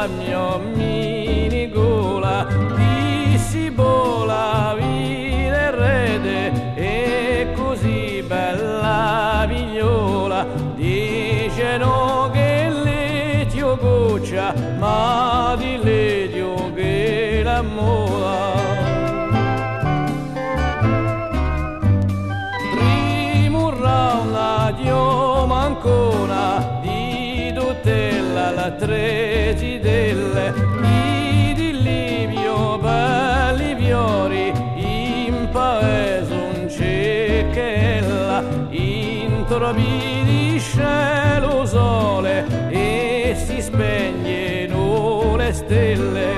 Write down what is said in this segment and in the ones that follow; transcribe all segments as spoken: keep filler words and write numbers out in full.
la mia minigola, di si bola vide rete e così bella vigliola, dicono che l'etio goccia, ma di l'etio che la mola. Dio mancona di tutela la tregidelle i di livio belli fiori in paese un cecchella in trovi di cielo sole e si spegnono le stelle.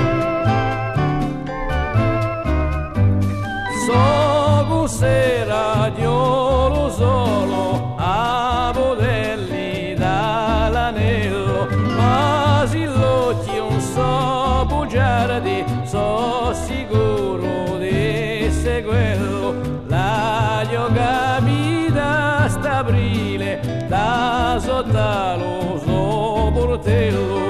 So sera Dio lo solo a poterli dall'anello, ma se l'occhi un so bugiardi, so sicuro di essere quello. La io capita st'aprile da sotto lo so portello.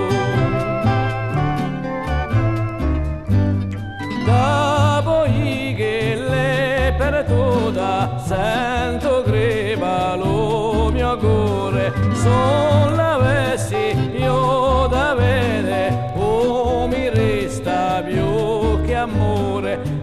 Per tutta sento greva lo mio cuore, son l'avessi io da vedere, o mi resta più che amore.